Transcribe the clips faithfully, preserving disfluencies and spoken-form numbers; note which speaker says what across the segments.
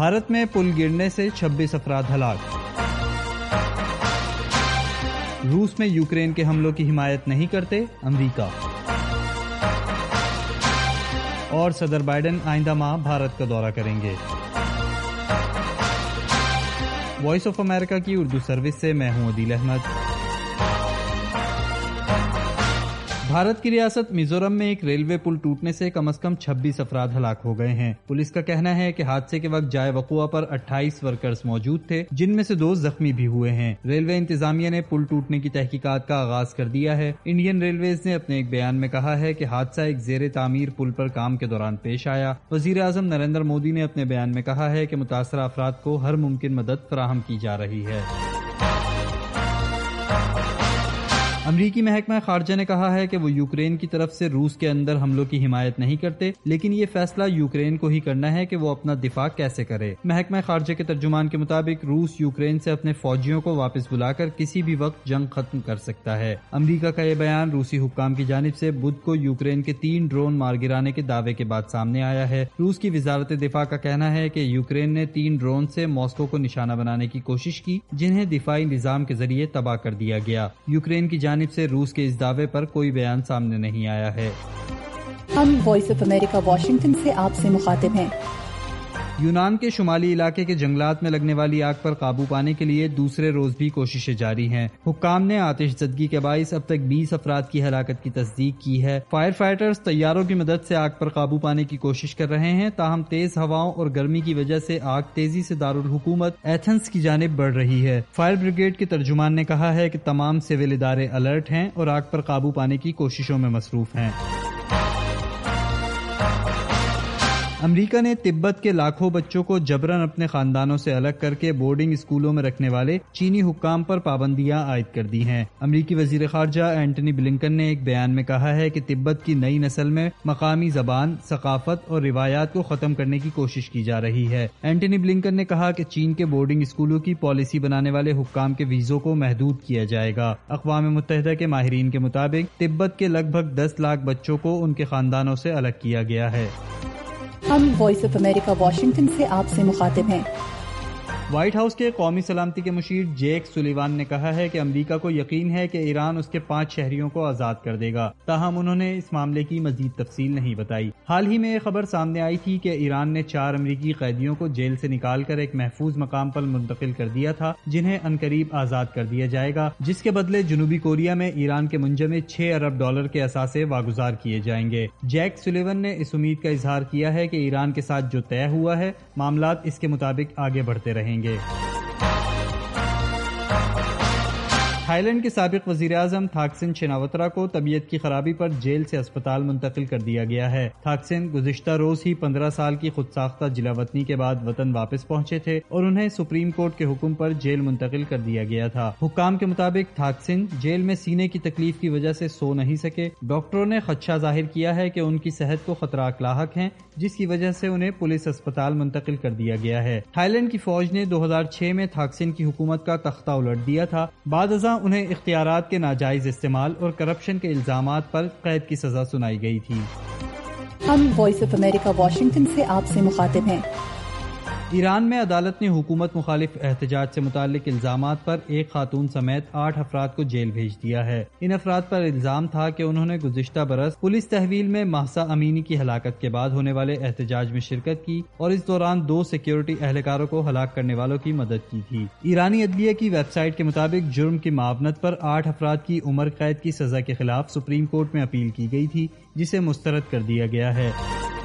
Speaker 1: بھارت میں پل گرنے سے چھبیس افراد ہلاک۔ روس میں یوکرین کے حملوں کی حمایت نہیں کرتے امریکہ۔ اور صدر بائیڈن آئندہ ماہ بھارت کا دورہ کریں گے۔ وائس آف امریکہ کی اردو سروس سے میں ہوں عدیل احمد۔ بھارت کی ریاست میزورم میں ایک ریلوے پل ٹوٹنے سے کم از کم چھبیس افراد ہلاک ہو گئے ہیں۔ پولیس کا کہنا ہے کہ حادثے کے وقت جائے وقوع پر اٹھائیس ورکرز موجود تھے، جن میں سے دو زخمی بھی ہوئے ہیں۔ ریلوے انتظامیہ نے پل ٹوٹنے کی تحقیقات کا آغاز کر دیا ہے۔ انڈین ریلویز نے اپنے ایک بیان میں کہا ہے کہ حادثہ ایک زیر تعمیر پل پر کام کے دوران پیش آیا۔ وزیر اعظم نریندر مودی نے اپنے بیان میں کہا ہے کہ متاثرہ افراد کو ہر ممکن مدد فراہم کی جا رہی ہے۔ امریکی محکمہ خارجہ نے کہا ہے کہ وہ یوکرین کی طرف سے روس کے اندر حملوں کی حمایت نہیں کرتے، لیکن یہ فیصلہ یوکرین کو ہی کرنا ہے کہ وہ اپنا دفاع کیسے کرے۔ محکمہ خارجہ کے ترجمان کے مطابق روس یوکرین سے اپنے فوجیوں کو واپس بلا کر کسی بھی وقت جنگ ختم کر سکتا ہے۔ امریکہ کا یہ بیان روسی حکام کی جانب سے بدھ کو یوکرین کے تین ڈرون مار گرانے کے دعوے کے بعد سامنے آیا ہے۔ روس کی وزارت دفاع کا کہنا ہے کہ یوکرین نے تین ڈرون سے ماسکو کو نشانہ بنانے کی کوشش کی، جنہیں دفاعی نظام کے ذریعے تباہ کر دیا گیا۔ یوکرین کی جانب سے روس کے اس دعوے پر کوئی بیان سامنے نہیں آیا ہے۔
Speaker 2: ہم وائس آف امریکہ واشنگٹن سے آپ سے مخاطب ہیں۔
Speaker 1: یونان کے شمالی علاقے کے جنگلات میں لگنے والی آگ پر قابو پانے کے لیے دوسرے روز بھی کوششیں جاری ہیں۔ حکام نے آتش زدگی کے باعث اب تک بیس افراد کی ہلاکت کی تصدیق کی ہے۔ فائر فائٹرز طیاروں کی مدد سے آگ پر قابو پانے کی کوشش کر رہے ہیں، تاہم تیز ہواؤں اور گرمی کی وجہ سے آگ تیزی سے دارالحکومت ایتھنز کی جانب بڑھ رہی ہے۔ فائر بریگیڈ کے ترجمان نے کہا ہے کہ تمام سول ادارے الرٹ ہیں اور آگ پر قابو پانے کی کوششوں میں مصروف ہیں۔ امریکہ نے تبت کے لاکھوں بچوں کو جبراً اپنے خاندانوں سے الگ کر کے بورڈنگ اسکولوں میں رکھنے والے چینی حکام پر پابندیاں عائد کر دی ہیں۔ امریکی وزیر خارجہ اینٹنی بلنکن نے ایک بیان میں کہا ہے کہ تبت کی نئی نسل میں مقامی زبان، ثقافت اور روایات کو ختم کرنے کی کوشش کی جا رہی ہے۔ اینٹنی بلنکن نے کہا کہ چین کے بورڈنگ اسکولوں کی پالیسی بنانے والے حکام کے ویزوں کو محدود کیا جائے گا۔ اقوام متحدہ کے ماہرین کے مطابق تبت کے لگ بھگ دس لاکھ بچوں کو ان کے خاندانوں سے الگ کیا گیا ہے۔
Speaker 2: ہم وائس آف امریکہ واشنگٹن سے آپ سے مخاطب ہیں۔
Speaker 1: وائٹ ہاؤس کے قومی سلامتی کے مشیر جیک سولیوان نے کہا ہے کہ امریکہ کو یقین ہے کہ ایران اس کے پانچ شہریوں کو آزاد کر دے گا، تاہم انہوں نے اس معاملے کی مزید تفصیل نہیں بتائی۔ حال ہی میں یہ خبر سامنے آئی تھی کہ ایران نے چار امریکی قیدیوں کو جیل سے نکال کر ایک محفوظ مقام پر منتقل کر دیا تھا، جنہیں عنقریب آزاد کر دیا جائے گا، جس کے بدلے جنوبی کوریا میں ایران کے منجمد چھ ارب ڈالر کے اثاثے واگزار کیے جائیں گے۔ جیک سولیوان نے اس امید کا اظہار کیا ہے کہ ایران کے ساتھ جو طے ہوا ہے، معاملات اس کے مطابق آگے بڑھتے رہیں گے۔ تھائی لینڈ کے سابق وزیر اعظم تھاکسن شناوترا کو طبیعت کی خرابی پر جیل سے اسپتال منتقل کر دیا گیا ہے۔ تھاکسن گزشتہ روز ہی پندرہ سال کی خود ساختہ جلا وطنی کے بعد وطن واپس پہنچے تھے اور انہیں سپریم کورٹ کے حکم پر جیل منتقل کر دیا گیا تھا۔ حکام کے مطابق تھاکسن جیل میں سینے کی تکلیف کی وجہ سے سو نہیں سکے۔ ڈاکٹروں نے خدشہ ظاہر کیا ہے کہ ان کی صحت کو خطرات لاحق ہیں، جس کی وجہ سے انہیں پولیس اسپتال منتقل کر دیا گیا ہے۔ تھائی لینڈ کی فوج نے دو ہزار چھ میں تھاکسن کی حکومت کا تختہ الٹ دیا تھا۔ بعد ازاں انہیں اختیارات کے ناجائز استعمال اور کرپشن کے الزامات پر قید کی سزا سنائی گئی تھی۔
Speaker 2: ہم وائس آف امریکہ واشنگٹن سے آپ سے مخاطب ہیں۔
Speaker 1: ایران میں عدالت نے حکومت مخالف احتجاج سے متعلق الزامات پر ایک خاتون سمیت آٹھ افراد کو جیل بھیج دیا ہے۔ ان افراد پر الزام تھا کہ انہوں نے گزشتہ برس پولیس تحویل میں مہسا امینی کی ہلاکت کے بعد ہونے والے احتجاج میں شرکت کی اور اس دوران دو سیکیورٹی اہلکاروں کو ہلاک کرنے والوں کی مدد کی تھی۔ ایرانی عدلیہ کی ویب سائٹ کے مطابق جرم کی معاونت پر آٹھ افراد کی عمر قید کی سزا کے خلاف سپریم کورٹ میں اپیل کی گئی تھی، جسے مسترد کر دیا گیا ہے۔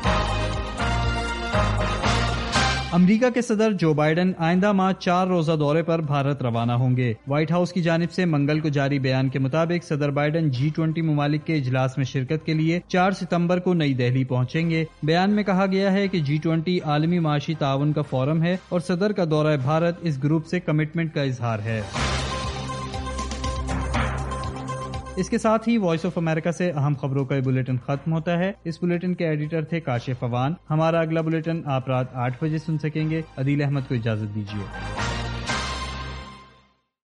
Speaker 1: امریکہ کے صدر جو بائیڈن آئندہ ماہ چار روزہ دورے پر بھارت روانہ ہوں گے۔ وائٹ ہاؤس کی جانب سے منگل کو جاری بیان کے مطابق صدر بائیڈن جی ٹوئنٹی ممالک کے اجلاس میں شرکت کے لیے چار ستمبر کو نئی دہلی پہنچیں گے۔ بیان میں کہا گیا ہے کہ جی ٹوئنٹی عالمی معاشی تعاون کا فورم ہے اور صدر کا دورہ بھارت اس گروپ سے کمٹمنٹ کا اظہار ہے۔ اس کے ساتھ ہی وائس آف امریکہ سے اہم خبروں کا یہ بلیٹن ختم ہوتا ہے۔ اس بلیٹن کے ایڈیٹر تھے کاشف اوان۔ ہمارا اگلا بلیٹن آپ رات آٹھ بجے سن سکیں گے۔ عدیل احمد کو اجازت دیجیے۔